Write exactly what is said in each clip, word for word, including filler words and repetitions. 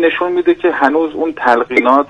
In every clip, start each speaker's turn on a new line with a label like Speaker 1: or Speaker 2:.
Speaker 1: این نشون میده که هنوز اون تلقینات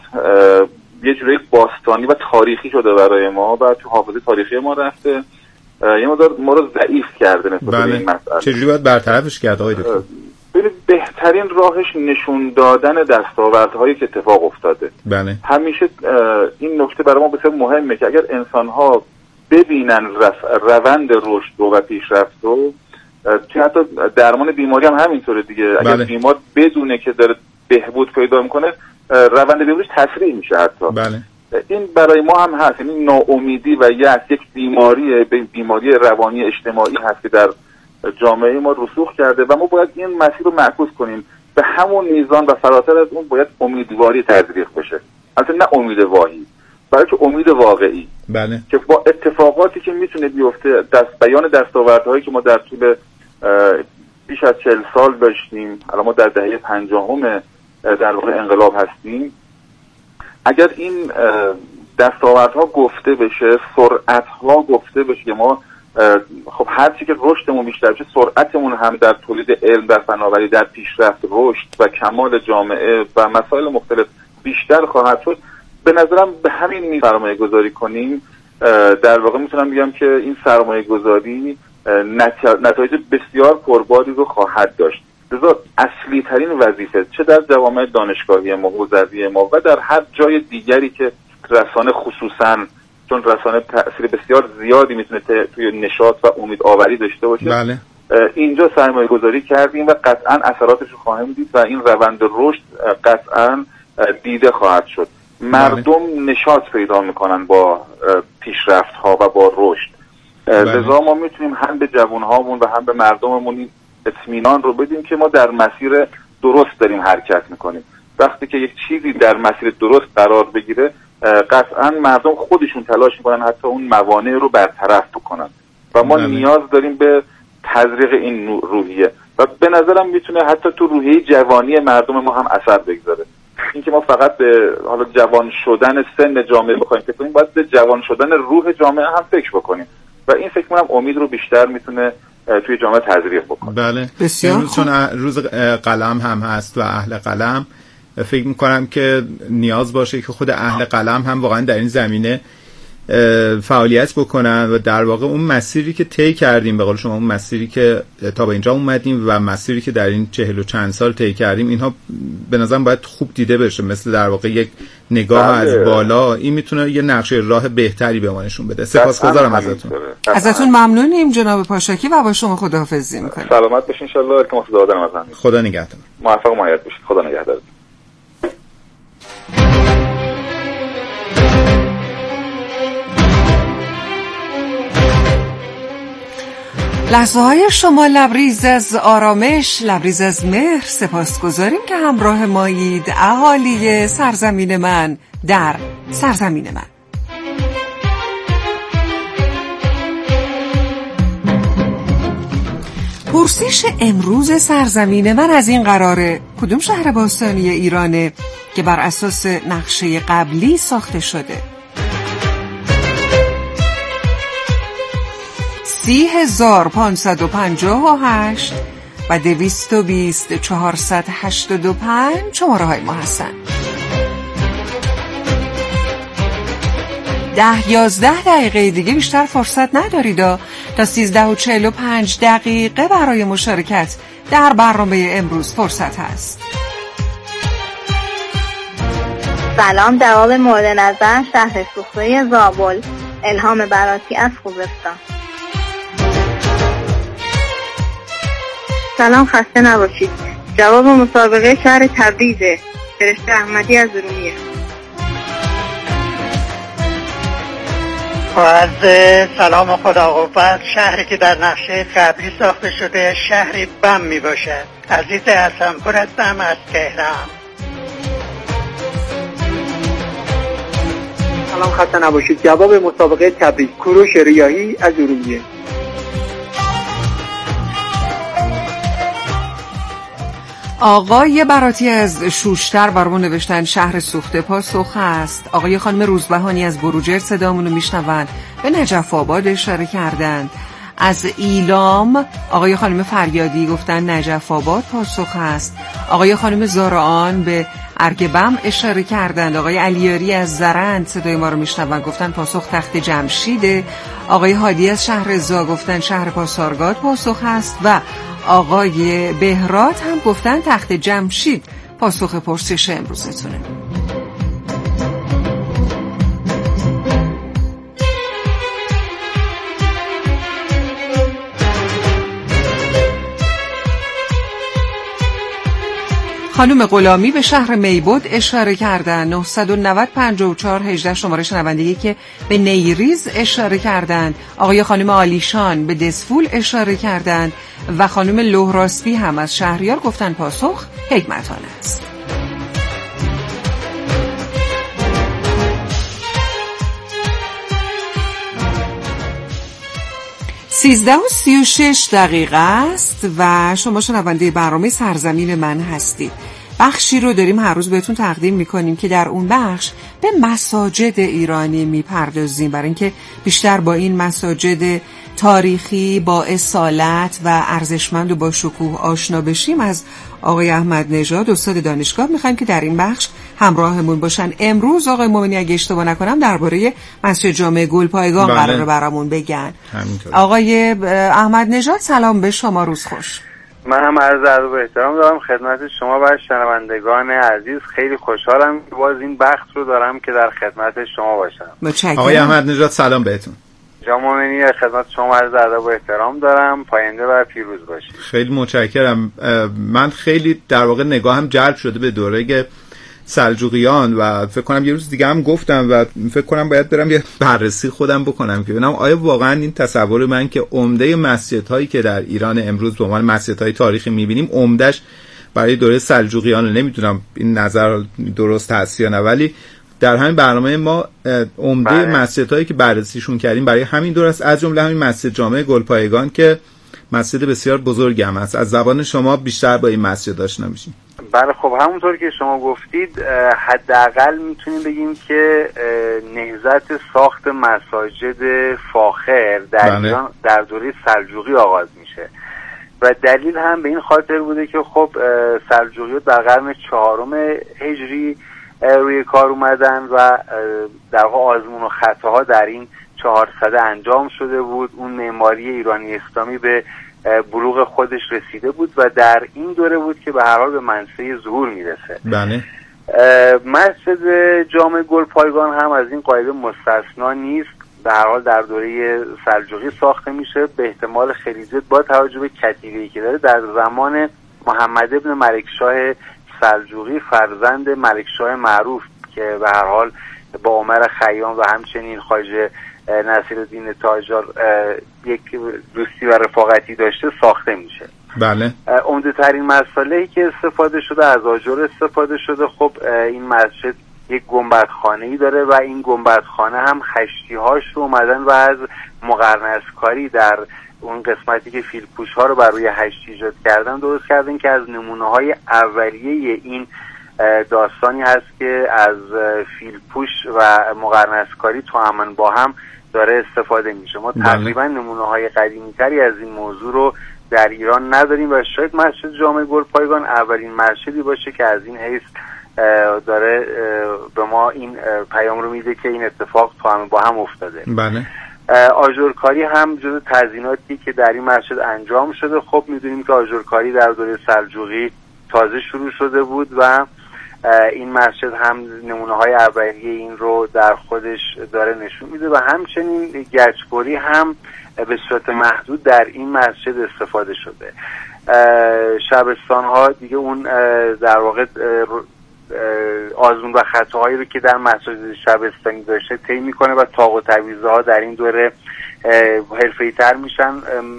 Speaker 1: یه جوری باستانی و تاریخی شده برای ما و تو حافظه تاریخی ما رفته، یه مقدار ما رو ضعیف کرده نسبت به این مسئله.
Speaker 2: چجوری باید برطرفش کرد آقای دکتر؟
Speaker 1: ببینید بهترین راهش نشون دادن دستاوردهایی که اتفاق افتاده.
Speaker 2: بله.
Speaker 1: همیشه این نکته برای ما بسیار مهمه که اگر انسان‌ها ببینن روند رشد و پیشرفت رو، که حتی درمان بیماری هم همینطوره دیگه. اگر
Speaker 2: بله.
Speaker 1: بیمار بدونه که داره بهبود پیدا میکنه، روند بهبودش تسریع میشه حتی.
Speaker 2: بله.
Speaker 1: این برای ما هم هست، یعنی ناامیدی و یأس یک بیماری بیماری روانی اجتماعی هست که در جامعه ما رسوخ کرده و ما باید این مسیر رو معکوس کنیم به همون میزان و فراتر از اون باید امیدواری تزریق بشه. البته نه امید واهی، بلکه امید واقعی.
Speaker 2: بله. که
Speaker 1: با اتفاقاتی که میتونه بیفته، دست بیان دستاوردهایی که ما در طول بیش از چهل سال داشتیم، الان ما در دهه پنجاهم در واقع انقلاب هستیم، اگر این دستاوردها گفته بشه، سرعتها گفته بشه که ما خب هر چی که رشدمون بیشتر بشه، سرعتمون هم در تولید علم، در فناوری، در پیشرفت، رشد و کمال جامعه و مسائل مختلف بیشتر خواهد شد. به نظرم به همین سرمایه گذاری کنیم، در واقع میتونم بگم که این سرمایه گذاری نتایج بسیار پرباری رو خواهد داشت. لذا اصلی ترین وظیفه چه در جوامع دانشگاهی ما، حوزوی ما و در هر جای دیگری که رسانه خصوصاً، چون رسانه تأثیر بسیار زیادی میتونه توی نشاط و امید آوری داشته باشه.
Speaker 2: بله.
Speaker 1: اینجا سرمایه گذاری کردیم و قطعاً اثراتش رو خواهیم دید و این روند رشد قطعاً دیده خواهد شد. مردم بله. نشاط پیدا میکنن با پیشرفت ها و با رشد. بله. لذا ما میتونیم هم به جوان هامون و هم به مردممون این اطمینان رو بدیم که ما در مسیر درست داریم حرکت میکنیم. وقتی که یک چیزی در مسیر درست قرار بگیره، قطعا مردم خودشون تلاش میکنن حتی اون موانع رو برطرف بکنن و ما بله. نیاز داریم به تزریق این روحیه و به نظرم میتونه حتی تو روحیه جوانی مردم ما هم اثر بگذاره. اینکه ما فقط به حالا جوان شدن سن جامعه بخوایم فکر کنیم، باید به جوان شدن روح جامعه هم فکر بکنیم و این فکر کنم امید رو بیشتر میتونه توی جامعه تزریق بکنه.
Speaker 2: بله.
Speaker 3: بسیار
Speaker 2: چون روز قلم هم هست و اهل قلم، فکر میکنم که نیاز باشه که خود اهل قلم هم واقعا در این زمینه فعالیت بکنن و در واقع اون مسیری که طی کردیم، به قول شما اون مسیری که تا به اینجا اومدیم و مسیری که در این چهل و چند سال طی کردیم، اینها به نظرم باید خوب دیده بشه، مثل در واقع یک نگاه بله. از بالا. این میتونه یه نقشه راه بهتری به ما نشون بده. سپاسگزارم ازتون.
Speaker 3: ازتون ممنونیم جناب پاشکی و با شما خداحافظی میکنیم.
Speaker 1: سلامت باشین ان شاء الله. التماس دادن از همین.
Speaker 2: خدا نگهدار.
Speaker 1: موفق و مایل باشید. خدا نگهدار.
Speaker 3: لحظه های شما لبریز از آرامش، لبریز از مهر. سپاسگزاریم که همراه مایید اهالی سرزمین من در سرزمین من. پرسش امروز سرزمین من از این قراره: کدوم شهر باستانی ایرانه که بر اساس نقشه قبلی ساخته شده؟ سی هزار پانصد و پنجاه و هشت و دویست و بیست چهارصد هشتاد و پنج شماره های ما هستن. ده یازده دقیقه دیگه بیشتر فرصت ندارید تا سیزده و چهل و پنج دقیقه برای مشارکت در برنامه امروز فرصت هست.
Speaker 4: سلام، جواب مورد نظر شهر سوخته زابل. الهام براتی از خوزستان. سلام، خسته نباشید. جواب مسابقه شهر تبریزه. فرشته احمدی از ارومیه.
Speaker 5: از سلام و خدا قوت، شهری که در نقشه قبلی ساخته شده شهری بم می باشد. عزیز حسنپور هستم از تهران.
Speaker 6: سلام، خسته نباشید. جواب مسابقه تبریز کوروش ریاحی از ارومیه.
Speaker 3: آقای براتی از شوشتر برامون نوشتن شهر سوخته پاسخ هست. آقای خانم روزبهانی از بروجرد صدامونو میشنون، به نجف آباد اشاره کردند. از ایلام آقای خانم فریادی گفتن نجف آباد پاسخ هست. آقای خانم زارعان به ارگبم اشاره کردند. آقای علیاری از زرند صدای ما رو میشنون گفتن پاسخ تخت جمشیده. آقای هادی از شهرزا گفتن شهر پاسارگاد پاسخ هست و آقای بهراد هم گفتن تخت جمشید پاسخ پرسش امروزتونه. خانم غلامی به شهر میبود اشاره کردن. نه نه صفر پنج چهار یک هشت شماره شنوندگی که به نیریز اشاره کردند. آقای خانم آلیشان به دسفول اشاره کردند و خانم لهراسبی هم از شهریار گفتن پاسخ حکمتانه است. سیزده و سی و شش دقیقه است و شما شنونده برنامه سرزمین من هستید. بخشی رو داریم هر روز بهتون تقدیم میکنیم که در اون بخش به مساجد ایرانی میپردازیم برای اینکه بیشتر با این مساجد تاریخی با اصالت و ارزشمند و با شکوه آشنا بشیم. از آقای احمد نژاد استاد دانشگاه میخوایم که در این بخش همراهمون باشن. امروز آقای مومنی اگه اشتباه نکنم درباره مسجد جامع گلپایگان
Speaker 2: بله.
Speaker 3: قراره برامون بگن.
Speaker 2: همینطور.
Speaker 3: آقای احمد نژاد سلام به شما، روز خوش.
Speaker 7: من هم عرض ادب و احترام دارم خدمت شما و شنوندگان عزیز. خیلی خوشحالم که باز این بخت رو دارم که در خدمت شما باشم.
Speaker 3: متشکرم.
Speaker 2: آقای احمد نژاد سلام بهتون.
Speaker 7: جناب مومنی خدمت شما عرض ادب و احترام دارم. پاینده و پیروز باشید.
Speaker 2: خیلی متشکرم. من خیلی در واقع نگاهم جلب شده به دوره سلجوقیان و فکر کنم یه روز دیگه هم گفتم و فکر کنم باید برم یه بررسی خودم بکنم که ببینم آیا واقعا این تصور من که عمده مسجدهایی که در ایران امروز به عنوان مسجدهای تاریخی می‌بینیم عمده‌اش برای دوره سلجوقیان. نمیدونم این نظر درست هست یا نه، ولی در همین برنامه ما عمده مسجدهایی که بررسیشون کردیم برای همین دوره است، از جمله همین مسجد جامع گلپایگان که مسجد بسیار بزرگی هم است. از زبان شما بیشتر با این مسجد آشنا میشیم.
Speaker 7: بله خب همونطور که شما گفتید حداقل میتونیم بگیم که نهضت ساخت مساجد فاخر در
Speaker 2: بله.
Speaker 7: ایران در دوره سلجوقی آغاز میشه و دلیل هم به این خاطر بوده که خب سلجوقیات در قرن چهارم هجری روی کار اومدن و در واقع آزمون و خطاها در این چهارصده انجام شده بود. اون معماری ایرانی اسلامی به بلوغ خودش رسیده بود و در این دوره بود که به هر حال به منصه ظهور میرسه.
Speaker 2: بله.
Speaker 7: مسجد جامع گلپایگان هم از این قاعده مستثنا نیست. به هر حال در دوره سلجوقی ساخته میشه، به احتمال خیلی زیاد با توجه به کتیبه‌ای که داره در زمان محمد ابن ملکشاه سلجوقی فرزند ملکشاه معروف که به هر حال با عمر خیام و همچنین خواجه نصیرالدین تاجار یک دوستی و رفاقتی داشته ساخته میشه.
Speaker 2: بله.
Speaker 7: عمده ترین مسائلی که استفاده شده از آجر استفاده شده. خب این مسجد یک گنبدخانه‌ای داره و این گنبدخانه هم خشتی‌هاش رو اومدن و از مقرنس‌کاری در اون قسمتی که فیلپوش ها رو بر روی هشتی ایجاد کردن درست کردن که از نمونه‌های اولیه این داستانی هست که از فیلپوش و مقرنس‌کاری توأماً با هم داره استفاده میشه. ما تقریبا نمونه‌های قدیمی‌تری از این موضوع رو در ایران نداریم و شاید مسجد جامع گلپایگان اولین مسجدی باشه که از این حیث داره به ما این پیام رو میده که این اتفاق توأماً با هم افتاده.
Speaker 2: بله.
Speaker 7: آجرکاری هم جزو تزییناتی که در این مسجد انجام شده. خب میدونیم که آجرکاری در دوره سلجوقی تازه شروع شده بود و این مسجد هم نمونه های اولیه این رو در خودش داره نشون میده و همچنین گچبری هم به صورت محدود در این مسجد استفاده شده. شبستان ها دیگه اون در واقع آزمون و خطاهایی رو که در مساجد شبستانی داشته طی میکنه و طاق و تعویضه ها در این دوره حرفه‌ای تر میشن.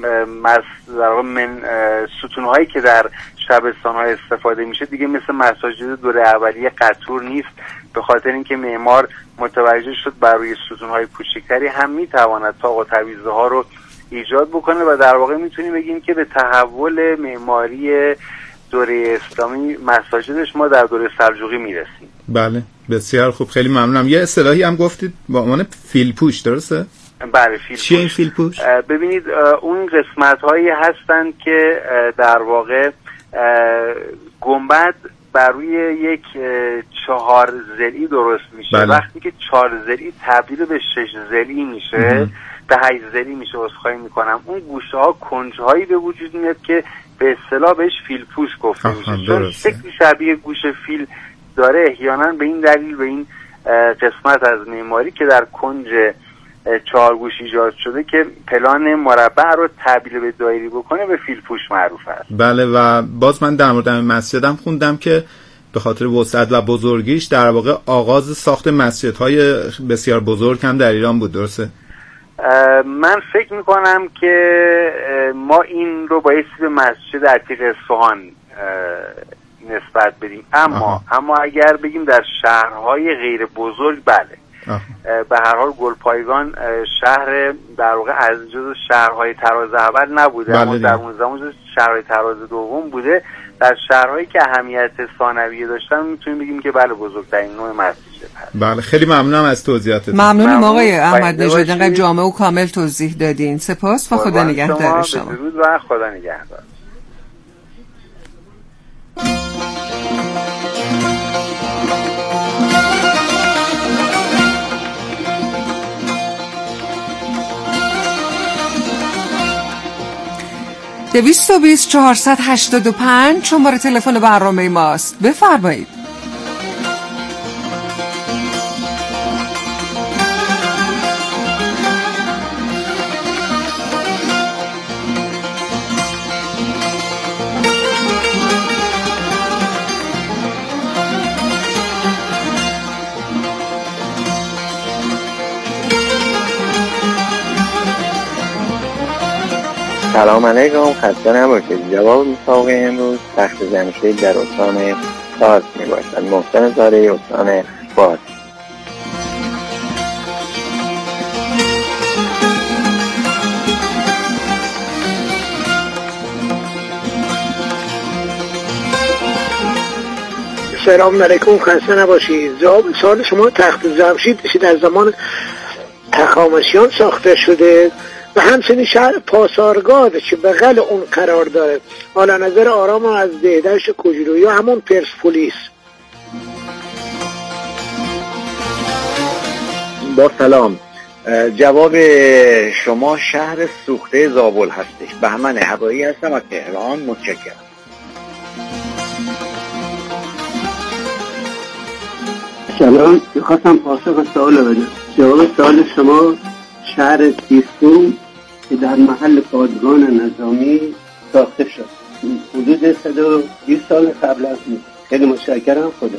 Speaker 7: در واقع من ستون هایی که در شبستان ها استفاده میشه دیگه مثل مساجد دوره اولیه قطور نیست، به خاطر اینکه معمار متوجه شد بر روی ستون های کوچکتری هم میتواند طاق و تعویضه ها رو ایجاد بکنه و در واقع میتونیم بگیم که به تحول معماری دوره اسلامی مساجدش ما در دوره سلجوقی میرسیم.
Speaker 2: بله بسیار خوب، خیلی ممنونم. یه اصطلاحی هم گفتید با عنوان فیلپوش، درسته؟
Speaker 7: بله فیل
Speaker 2: چیه این فیل پوش؟
Speaker 7: ببینید اون قسمت هایی هستند که در واقع گنبد بر روی یک چهار ضلعی درست میشه. بله. وقتی که چهار ضلعی تبدیل به شش ضلعی میشه، به هشت ضلعی میشه، عذرخواهی میکنم، اون گوشه ها کنج هایی به وجود میاد که به اصطلاح بهش فیل پوش گفته میشه، چون شکلی شبیه گوش فیل داره. احیانا به این دلیل به این قسمت از معماری که در کنج چهار گوش ایجاد شده که پلان مربع رو تبدیل به دایری بکنه به فیل پوش معروف است.
Speaker 2: بله، و باز من در مورد مسجدم خوندم که به خاطر وسعت و بزرگیش در واقع آغاز ساخت مسجدهای بسیار بزرگ هم در ایران بود، درسته؟
Speaker 7: من فکر میکنم که ما این رو بایستی به مسجد عتیق اصفهان نسبت بدیم، اما آها. اما اگر بگیم در شهرهای غیر بزرگ، بله آها. به هر حال گلپایگان شهر در واقع از جز شهرهای تراز اول نبوده، بله اما در اون زمان جز شهرهای تراز دوم بوده. در شهرهایی که اهمیت ثانویه داشتن میتونیم بگیم که بله بزرگترین نوع مسجد هست.
Speaker 2: بله، خیلی ممنونم از توضیحاتتون.
Speaker 3: ممنونم آقای احمد نژاد، انقدر جامع و کامل توضیح دادین. سپاس و خدا نگهدار شما.
Speaker 7: بدرود و خدا نگهدار.
Speaker 3: دویست و بیست چهارصد و هشتاد و پنج شماره تلفن برنامه ماست. بفرمایید.
Speaker 8: سلام علیکم، خسته نباشید. جواب مسابقه امروز تخت جمشید در استان فارس می باشد. محسن زاده، استان فارس.
Speaker 6: سلام علیکم، خسته نباشید. جواب سوال شما تخت جمشید در زمان هخامنشیان ساخته شده و همچنین شهر پاسارگاد که بغل اون قرار داره. حالا نظر آرام از دهدشت کوجرویی همون پرسپولیس.
Speaker 9: با سلام، جواب شما شهر سوخته زابل هستش. بهمن هوایی هستم از تهران، متشکرم.
Speaker 10: سلام، میخواستم پاسخ سوال بدم. جواب سوال شما شهر تیسفون که در محل پادگان نظامی ساخته شد، حدود صد و بیست سال قبل از این. خیلی متشکرم. خدا.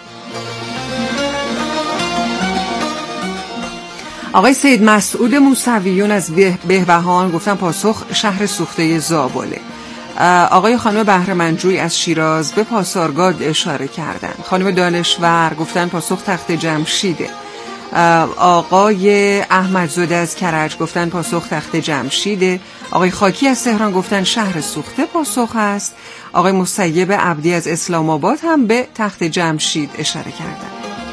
Speaker 3: آقای سید مسعود موسویون از بهبهان گفتن پاسخ شهر سوخته زابله. آقای خانم بهره‌منجوی از شیراز به پاسارگاد اشاره کردن. خانم دانشور گفتن پاسخ تخت جمشیده. آقای احمدزاده از کرج گفتن پاسخ تخت جمشیده. آقای خاکی از تهران گفتن شهر سوخته پاسخ است. آقای مسیب عبدی از اسلام آباد هم به تخت جمشید اشاره کردن.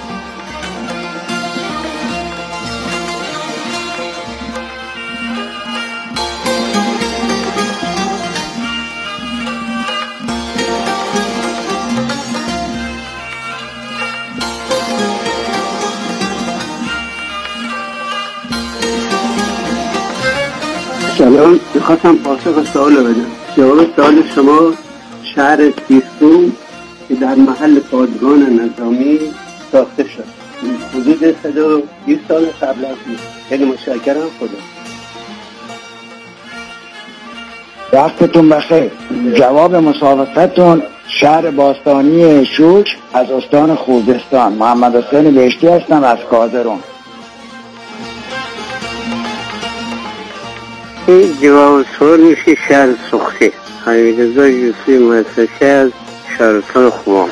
Speaker 10: سلام، میخواستم پاسخ سوال بدم. جواب سوال شما شهر تیسفون که در محل پادگان نظامی ساخته شد، حدود صد و بیست سال قبل از این. خیلی متشکرم. خدا.
Speaker 11: وقتتون بخیر. جواب مسابقتون شهر باستانی شوک از استان خوزستان. محمد حسین بهشتی هستم از کازرون.
Speaker 10: این جواب سوال میشه شهر سوخته. حمیدرضا یوسفی مؤسسه از شهرستان خوان.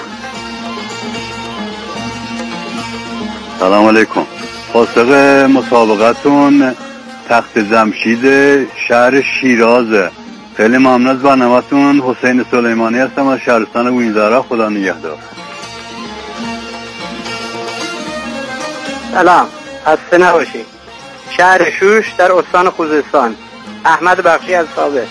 Speaker 12: سلام علیکم. پاسخ مسابقتون تخت جمشید شهر شیرازه. خیلی ممنون از برنامه‌تون. حسین سلیمانی هستم از شهرستان گوینزارا. خدا نگهدار.
Speaker 5: سلام، خسته نباشید. شهر شوش در استان خوزستان. احمد بخشی از ثابت.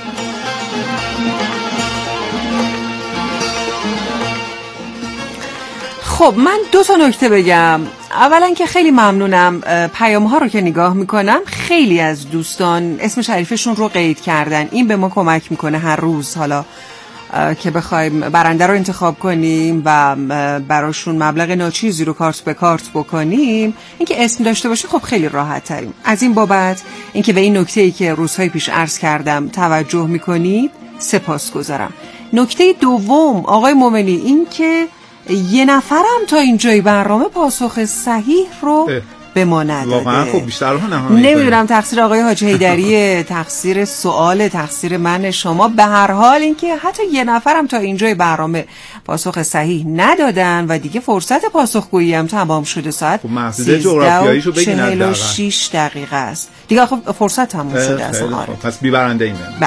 Speaker 3: خب من دو تا نکته بگم. اولا که خیلی ممنونم، پیام ها رو که نگاه میکنم خیلی از دوستان اسم شریفشون رو قید کردن. این به ما کمک میکنه هر روز حالا که بخوایم برنده رو انتخاب کنیم و براشون مبلغ ناچیزی رو کارت به کارت بکنیم، اینکه اسم داشته باشه خب خیلی راحت تریم. از این بابت اینکه به این نکته‌ای که روزهای پیش عرض کردم توجه میکنید سپاسگزارم. نکته دوم آقای مومنی، این که یه نفرم تا اینجای برنامه پاسخ صحیح رو به ما نداده.
Speaker 2: واقعا خب بیشتر رو نهایی
Speaker 3: نمیدونم تقصیر آقای حاجی حیدریه، تقصیر سوال، تقصیر من، شما. به هر حال اینکه حتی یه نفرم تا اینجای برنامه پاسخ صحیح ندادن و دیگه فرصت پاسخگویی هم تمام شده. ساعت
Speaker 2: سیزده و
Speaker 3: چهل و شش دقیقه است دیگه. خب فرصت تمام شده اصلا.
Speaker 2: پس بی برنده ایمه.
Speaker 3: بله.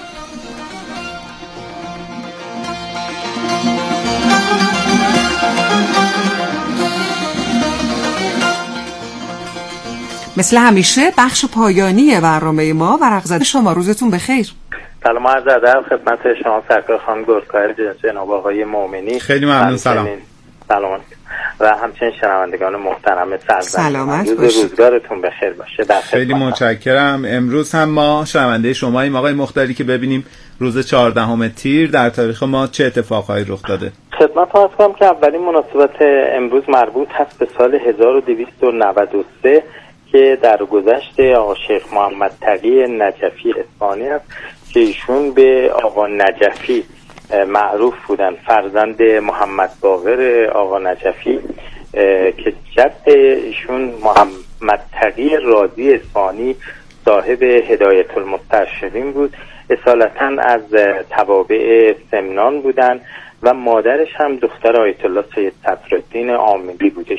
Speaker 3: مثل همیشه بخش پایانی برنامه ما ورق زده شما. روزتون بخیر.
Speaker 13: سلام عرض ادب خدمت شما سرکار خانم گلکار جناب آقای مومنی.
Speaker 2: خیلی ممنون. سلام.
Speaker 13: سلام و همچنین شنوندگان محترم سرزمین.
Speaker 3: سلامت
Speaker 13: روز روزگارتون بخیر باشه. در
Speaker 2: خیلی متشکرم. امروز هم ما شنونده شماییم آقای مختاری که ببینیم روز چهاردهم تیر در تاریخ ما چه اتفاقایی رخ داده.
Speaker 13: خدمت عرض کنم که اولین مناسبت امروز مربوط هست به سال هزار و دویست و نود و سه که در گذشت آقا شیخ محمد تقی نجفی اصفهانی است که ایشون به آقا نجفی معروف بودن، فرزند محمد باقر آقا نجفی که جد ایشون محمد تقی رازی اصفهانی صاحب هدایت المسترشدین بود، اصالتا از توابع سمنان بودن و مادرش هم دختر آیت الله سید صدرالدین عاملی بودش.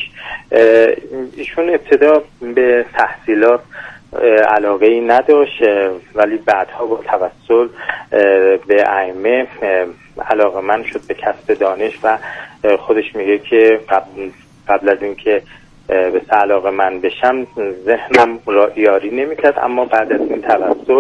Speaker 13: ایشون ابتدا به تحصیلات علاقه ای نداشت ولی بعدها با توسل به ائمه علاقه‌مند شد به کسب دانش و خودش میگه که قبل, قبل از اینکه به علاقه من بشم ذهنم را یاری نمیکرد، اما بعد از این توسل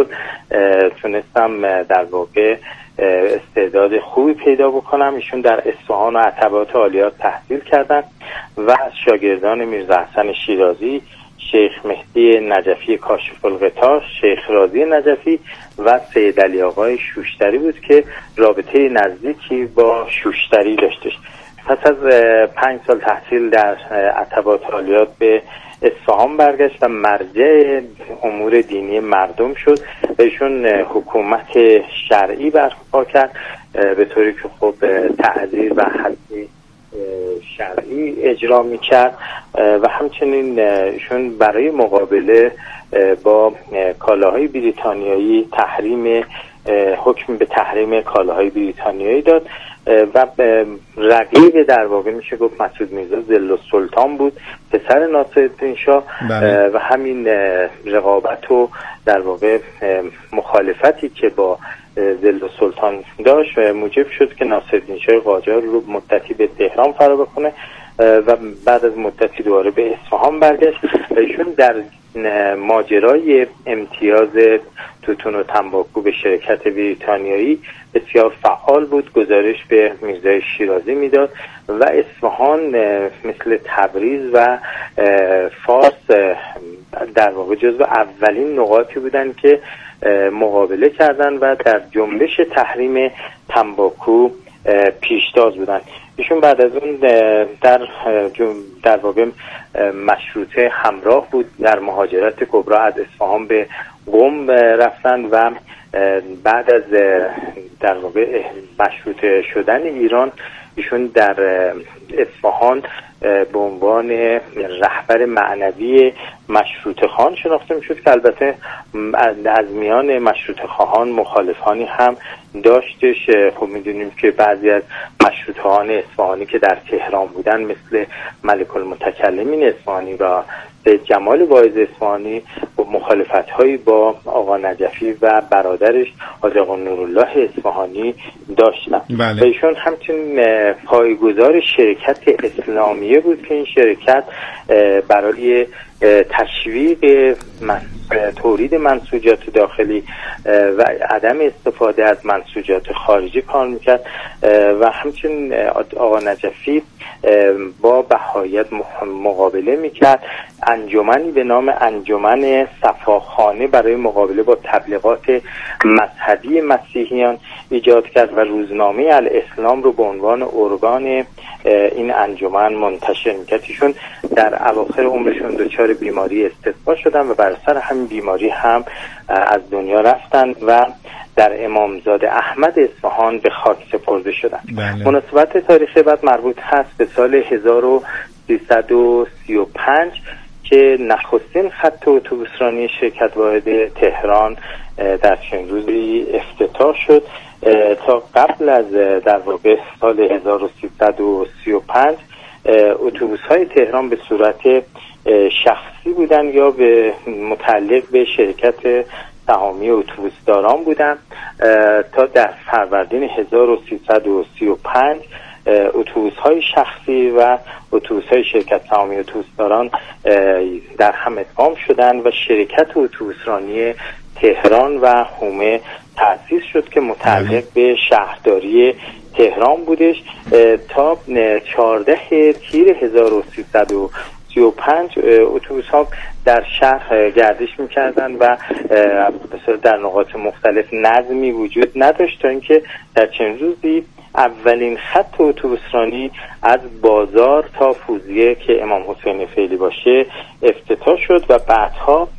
Speaker 13: تونستم در واقع استعداد خوبی پیدا بکنم. ایشون در اصفهان و عتبات عالیات تحصیل کردن و از شاگردان میرزا حسن شیرازی، شیخ مهدی نجفی کاشف الغطا، شیخ رازی نجفی و سید علی آقای شوشتری بود که رابطه نزدیکی با شوشتری داشتش. پس از پنج سال تحصیل در عتبات عالیات به اصفهان برگشت و مرجع امور دینی مردم شد. ایشون حکومت شرعی برپا کرد به طوری که خب تعزیر و حد شرعی اجرا میکرد و همچنین ایشون برای مقابله با کالاهای بریتانیایی تحریم حکم به تحریم کالاهای بریتانیایی داد و رقیب در واقع میشه گفت مسعود میرزا ظل السلطان بود، پسر ناصرالدین شاه، و همین رقابت و در واقع مخالفتی که با ظل السلطان داشت موجب شد که ناصرالدین شاه قاجار رو مدتی به تهران فرا بخونه و بعد از مدتی دوباره به اصفهان برگشت. ایشون در ماجرای امتیاز توتون و تنباکو به شرکت بریتانیایی بسیار فعال بود، گزارش به میرزای شیرازی میداد و اصفهان مثل تبریز و فارس در واقع جزو اولین نقاطی بودن که مقابله کردن و در جنبش تحریم تنباکو پیشتاز بودن. ایشون بعد از اون در در واقع مشروطه همراه بود، در مهاجرت کبرا از اصفهان به قم رفتن و بعد از در واقع مشروطه شدن ایران ایشون در اصفهان به عنوان رهبر معنوی مشروطه خان شناخته میشد که البته از میان مشروطه خواهان مخالفانی هم داشتش. خب میدونیم که بعضی از مشروطه خواهان اصفهانی که در تهران بودن مثل ملک المتکلمین اصفهانی و سید جمال واعظ اصفهانی با مخالفت‌هایی با آقا نجفی و برادرش حاج آقا نورالله اصفهانی داشتن.
Speaker 2: بله.
Speaker 13: و ایشون همچنین پایه‌گذار شرکت اسلامیه بود که این شرکت برای تشویق من تولید منسوجات داخلی و عدم استفاده از منسوجات خارجی کار میکرد و همچنین آقا نجفی با بهایت مقابله میکرد. انجمنی به نام انجمن صفاخانه برای مقابله با تبلیغات مذهبی مسیحیان ایجاد کرد و روزنامه الاسلام رو به عنوان ارگان این انجمن منتشر میکرد. ایشون در اواخر عمرشون دچار بیماری استسقا شدن و بر اثر همین بیماری هم از دنیا رفتن و در امامزاده احمد اصفهان به خاک سپرده شدن. بله. مناسبت تاریخی بعد مربوط هست به سال هزار و سیصد و سی و پنج که نخستین خط اتوبوسرانی شرکت واحد تهران در چند روزی افتتاح شد. تا قبل از در واقع سال هزار و سیصد و سی و پنج اتوبوس‌های تهران به صورت شخصی بودن یا به متعلق به شرکت سهامی اتوبوسداران بودن تا در فروردین هزار و سیصد و سی و پنج اتوبوس‌های شخصی و اتوبوس‌های شرکت سهامی اتوبوسداران در هم ادغام شدند و شرکت اتوبوسرانی تهران و حومه تأسیس شد که متعلق به شهرداری تهران بودش. تا چهاردهم تیر هزار و سیصد و سی و پنج اتوبوس‌ها در شهر گردش می‌کردند و در نقاط مختلف نظمی وجود نداشت تا اینکه در چند روزی اولین خط اتوبوسرانی از بازار تا فوزیه که امام حسین فعلی باشه افتتاح شد و بعدها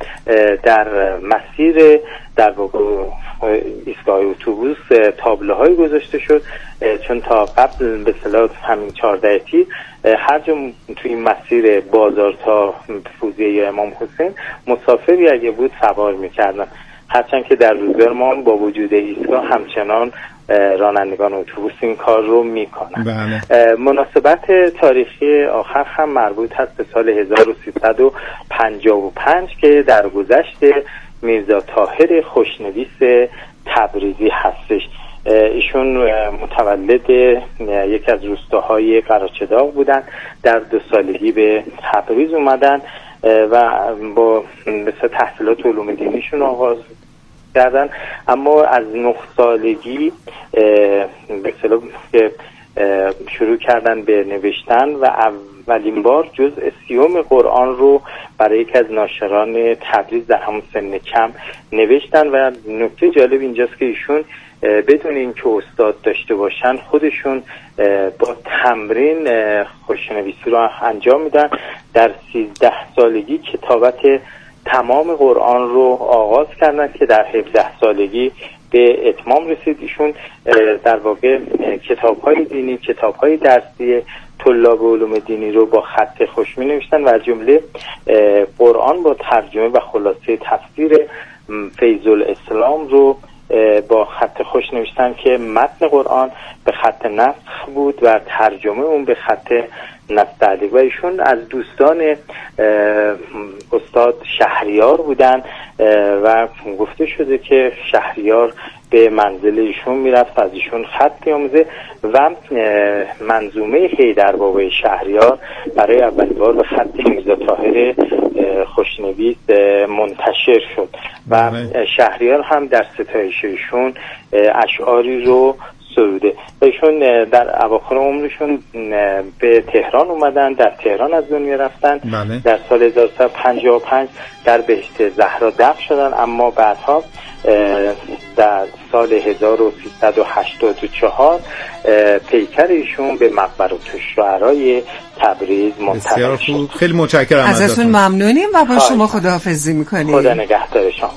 Speaker 13: در مسیر در واقع ایستگاه اتوبوس تابلوهایی گذاشته شد، چون تا قبل به اصطلاح همین چهارده تیر هر جا توی مسیر بازار تا فوزیه امام حسین مسافری اگه بود سوار می‌کردن، هرچند که در روزگار ما با وجود ایستگاه همچنان رانندگان اتوبوس این کار رو میکنن. بله. مناسبت تاریخی آخر هم مربوط هست به سال هزار و سیصد و پنجاه و پنج که در گذشت میرزا طاهر خوشنویس تبریزی هستش. ایشون متولد یکی از روستاهای قراچه‌داغ بودن، در دو سالگی به تبریز اومدن و با مثل تحصیلات علوم دینیشون آغاز کردن، اما از نه سالگی به اصطلاح که شروع کردن به نوشتن و اولین بار جزء سیوم قرآن رو برای یکی از ناشران تبریز در همون سن کم نوشتن و نکته جالب اینجاست که ایشون بدون اینکه استاد داشته باشن خودشون با تمرین خوشنویسی رو انجام میدن. در سیزده سالگی کتابت تمام قرآن رو آغاز کردن که در هفده سالگی به اتمام رسید. ایشون در واقع کتاب‌های دینی، کتاب‌های درسی طلاب علوم دینی رو با خط خوش می نوشتن و از جمله قرآن با ترجمه و خلاصه تفسیر فیض الاسلام رو با خط خوش نوشتن که متن قرآن به خط نسخ بود و ترجمه اون به خط نستعلیق. و ایشون از دوستان استاد شهریار بودن و گفته شده که شهریار به منزل ایشون میرفت از ایشون خط بیاموزه و منظومه حیدر بابای شهریار برای اولین بار به خط میرزا طاهر خوشنویس منتشر شد و شهریار هم در ستایش ایشون اشعاری رو سروده. ایشون در اواخر عمرشون به تهران اومدن، در تهران از دنیا رفتن. بله. در سال هزار و سیصد و پنجاه و پنج در بهشت زهرا دفن شدن، اما بعدها در سال هزار و سیصد و هشتاد و چهار پیکر ایشون به مقبره الشعرای تبریز منتقل شد.
Speaker 2: خیلی متشکرم
Speaker 3: ازتون، ممنونیم و با شما خداحافظی میکنیم.
Speaker 13: خدا نگهدار شما.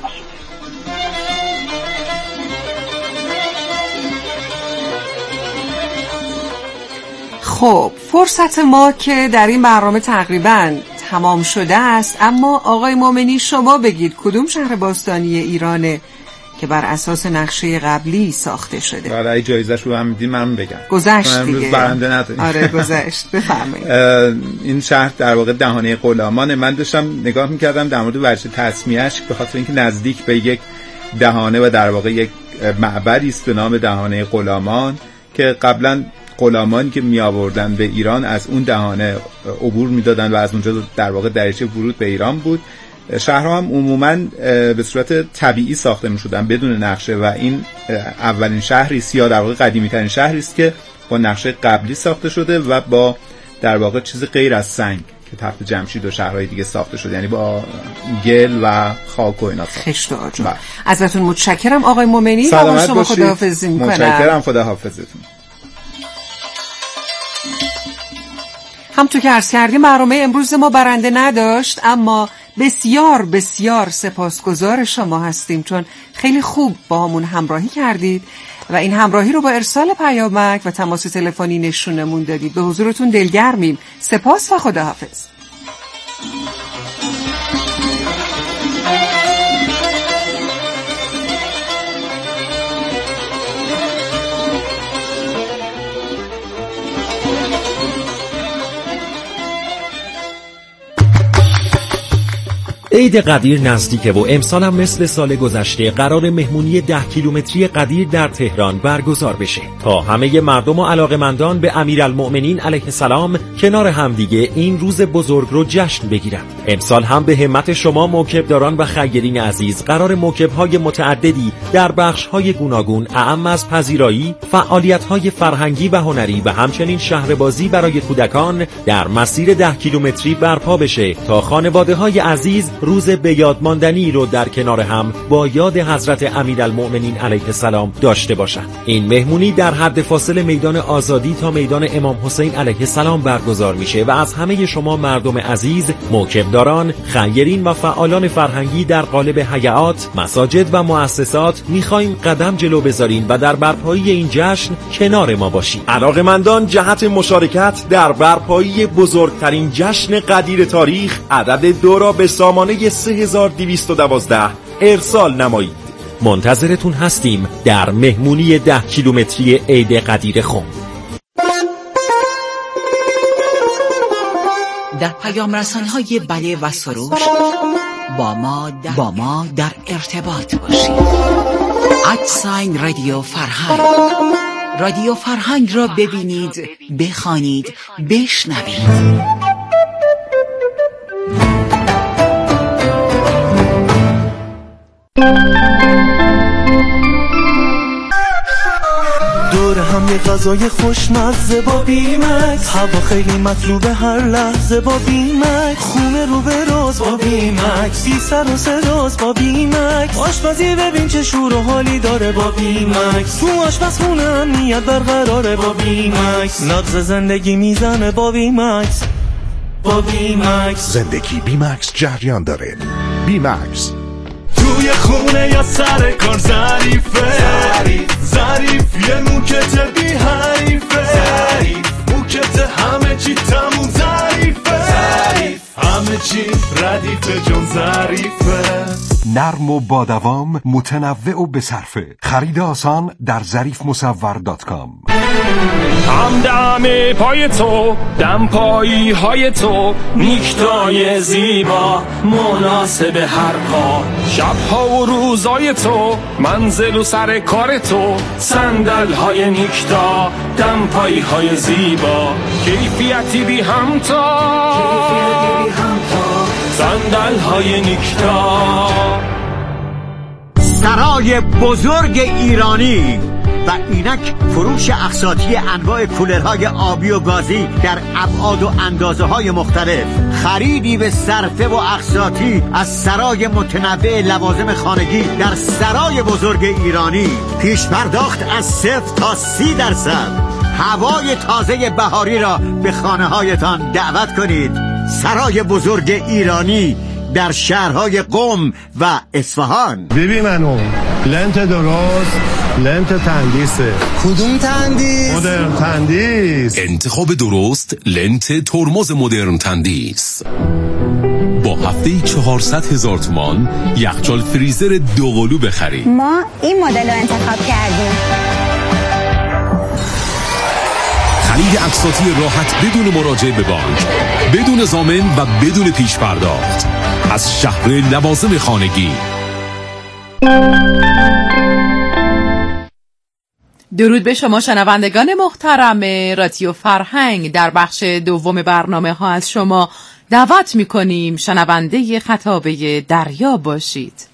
Speaker 3: خب فرصت ما که در این برنامه تقریباً تمام شده است، اما آقای مومنی شما بگید کدوم شهر باستانی ایرانه که بر اساس نقشه قبلی ساخته شده؟
Speaker 2: برای جایزش رو هم میدیم من بگم.
Speaker 3: گذشت دیگه.
Speaker 2: برنده نداریم.
Speaker 3: آره گذشت. بفرمایید.
Speaker 2: این شهر در واقع دهانه غلامان. من داشتم نگاه میکردم در مورد ورشه تسمیه‌اش به خاطر اینکه نزدیک به یک دهانه و در واقع یک معبدی است به نام دهانه غلامان که قبلا غلامان که می آوردن به ایران از اون دهانه عبور میدادن و از اونجا در واقع دریچه ورود به ایران بود. شهرها هم عموماً به صورت طبیعی ساخته می شدن بدون نقشه و این اولین شهری است یا در واقع قدیمی ترین شهری است که با نقشه قبلی ساخته شده و با در واقع چیز غیر از سنگ که تخت جمشید و شهرهای دیگه ساخته شده، یعنی با گل و خاک و اینا ساخته.
Speaker 3: خشت و آجر. ازتون متشکرم آقای مومنی.
Speaker 2: سلامت
Speaker 3: شما خداحافظی میکنم.
Speaker 2: متشکرم، خداحافظتون.
Speaker 3: همونطور که عرض کردیم برنامه امروز ما برنده نداشت، اما بسیار بسیار سپاسگزار شما هستیم چون خیلی خوب با همون همراهی کردید و این همراهی رو با ارسال پیامک و تماس تلفنی نشونمون دادید. به حضورتون دلگرمیم. سپاس و خداحافظ.
Speaker 14: عید قدیر نزدیکه و امسال هم مثل سال گذشته قرار مهمونی ده کیلومتری قدیر در تهران برگزار بشه تا همه مردم و علاقمندان به امیرالمؤمنین علیه السلام کنار همدیگه این روز بزرگ رو جشن بگیرن. امسال هم به همت شما موکبداران و خیرین عزیز قرار موکب‌های متعددی در بخش‌های گوناگون اعم از پذیرایی، فعالیت‌های فرهنگی و هنری و همچنین شهربازی برای کودکان در مسیر ده کیلومتری برپا بشه تا خانواده‌های عزیز روز به یاد ماندنی رو در کنار هم با یاد حضرت امیرالمؤمنین علیه السلام داشته باشند. این مهمونی در حد فاصل میدان آزادی تا میدان امام حسین علیه السلام برگزار میشه و از همه شما مردم عزیز، موکبداران، خیرین و فعالان فرهنگی در قالب هیئات، مساجد و مؤسسات میخوایم قدم جلو بذارین و در برپایی این جشن کنار ما باشین. علاقمندان جهت مشارکت در برپایی بزرگترین جشن قدیر تاریخ عدد دو را به سامانه سه هزار و دویست و دوازده ارسال نمایید. منتظرتون هستیم در مهمونی ده کیلومتری عید قدیر خم.
Speaker 15: در پیام رسان‌های بله و سروش با ما در, با ما در ارتباط باشید. ادساین رادیو فرهنگ. رادیو فرهنگ را ببینید، بخوانید، بشنوید.
Speaker 16: دور هم یه غذای خوشمزه با بیمکس، هوا خیلی مطلوبه هر لحظه با بیمکس، خونه رو به راز با بیمکس، بی سر و سراز با بیمکس، آشپزی ببین چه شور و حالی داره با بیمکس، تو آشپزخونه امنیت برقراره با بیمکس، نبض زندگی میزنه با بیمکس. با بیمکس
Speaker 17: زندگی بیمکس جریان داره. بیمکس
Speaker 16: توی خونه یا سر کار ظریفه، ظریف یه موکت بی حریفه، موکت همه چی تموم ظریفه، همه چی ردیفه جون ظریفه،
Speaker 17: نرم و با دوام، متنوع و بصرفه. خرید آسان در ظریف مصور دات کام.
Speaker 18: هم دم پای تو، دم پایی های تو، نیکتای زیبا مناسب هر پا، شبها و روزای تو، منزل و سر کار تو، صندل های نیکتا، دم پایی های زیبا، کیفیتی بی همتا، صندل های نیکتا.
Speaker 19: سرای بزرگ ایرانی و اینک فروش اقساطی انواع کولرهای آبی و گازی در ابعاد و اندازه های مختلف، خریدی به صرفه و اقساطی از سرای متنوع لوازم خانگی در سرای بزرگ ایرانی، پیش پرداخت از صفر تا سی درصد، هوای تازه بهاری را به خانه هایتان دعوت کنید. سرای بزرگ ایرانی در شهرهای قم و اصفهان.
Speaker 20: ببین منو لنت درست، لنت تندیسه.
Speaker 21: کدوم تندیس؟
Speaker 20: مدرن تندیس.
Speaker 22: انتخاب درست لنت ترمز مدرن تندیس با هفته چهارصد هزار تومان یخچال فریزر دوقلو بخرید.
Speaker 23: ما این مدل رو انتخاب کردیم.
Speaker 22: خرید اقساطی راحت بدون مراجعه به بانک، بدون ضامن و بدون پیش پرداخت از شهر لوازم خانگی.
Speaker 1: درود به شما شنوندگان محترم رادیو فرهنگ. در بخش دوم برنامه ها از شما دعوت می کنیم شنونده خطابه دریا باشید.